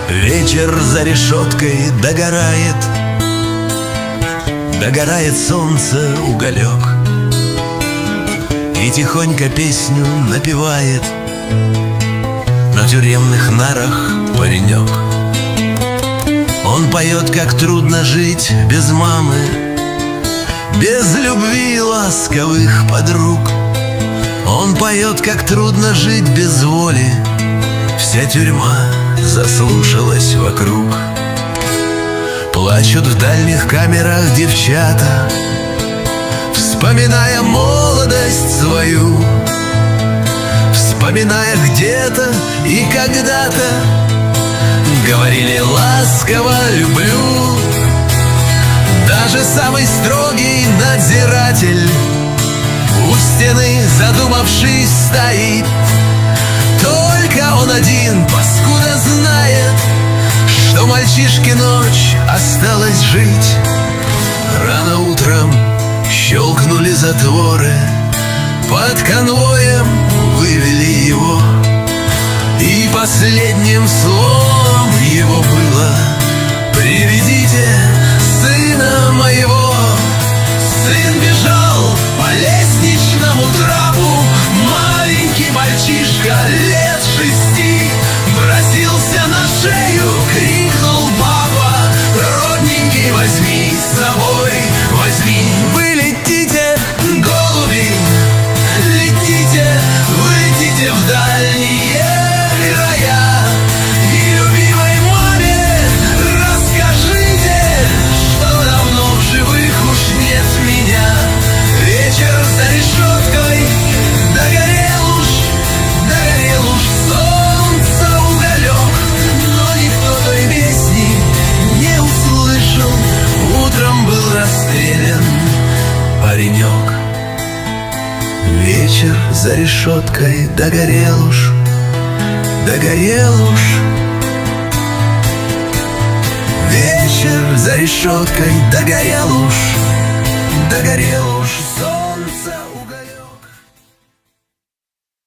Вечер за решеткой догорает, догорает солнце уголек, и тихонько песню напевает на тюремных нарах паренек. Он поет, как трудно жить без мамы, без любви ласковых подруг. Он поет, как трудно жить без воли, вся тюрьма заслушалась вокруг. Плачут в дальних камерах девчата, вспоминая молодость свою, вспоминая где-то и когда-то говорили ласково «люблю». Даже самый строгий надзиратель у стены, задумавшись, стоит. Только он один, паскуда, знает, что мальчишке ночь осталось жить. Рано утром щелкнули затворы, под конвоем вывели его, и последним словом его было: «Приведите сына моего». Сын бежал по лестничному трапу, маленький мальчишка лет 6, бросился на шею, крикнул: «Папа, родненький, возьми с собой, возьми». Вы летите, голуби, летите, вы летите в дальние края, и любимой маме расскажите, что давно в живых уж нет меня. Вечер за решеткой догорел уж солнце уголек, но никто той песни не услышал. Утром был расстрелян паренек. Вечер за решеткой догорел уж, догорел уж. Вечер за решеткой догорел уж, догорел уж.